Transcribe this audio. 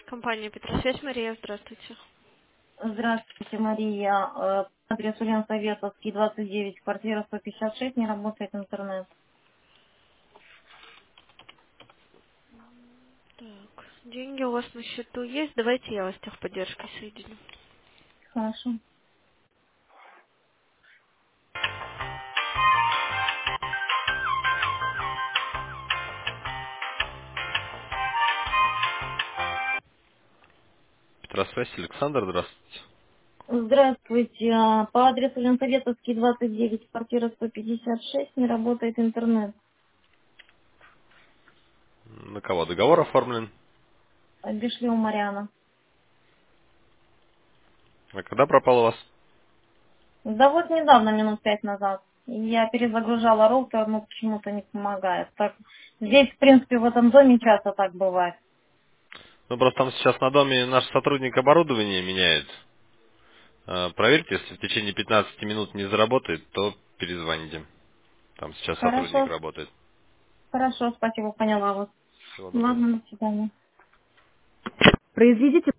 Компания Петросвязь, Мария, здравствуйте. Здравствуйте, Мария. Адрес Ульян-Советовский, 29, квартира 156, не работает интернет. Так, деньги у вас на счету есть? Давайте я вас с техподдержкой соединю. Хорошо. Петросвязь, Александр, здравствуйте. Здравствуйте. По адресу Ульян-Советовский, 29, квартира 156, не работает интернет. На кого договор оформлен? Бешлеу Марьяна. А когда пропал у вас? Да вот недавно, минут 5 назад. Я перезагружала роутер, но почему-то не помогает. Так, здесь, в принципе, в этом доме часто так бывает. Ну, просто там сейчас на доме наш сотрудник оборудование меняет. Проверьте, если в течение 15 минут не заработает, то перезвоните. Там сейчас сотрудник Хорошо, работает. хорошо, спасибо, поняла вас. Всего доброго. Ладно, до свидания. Произведите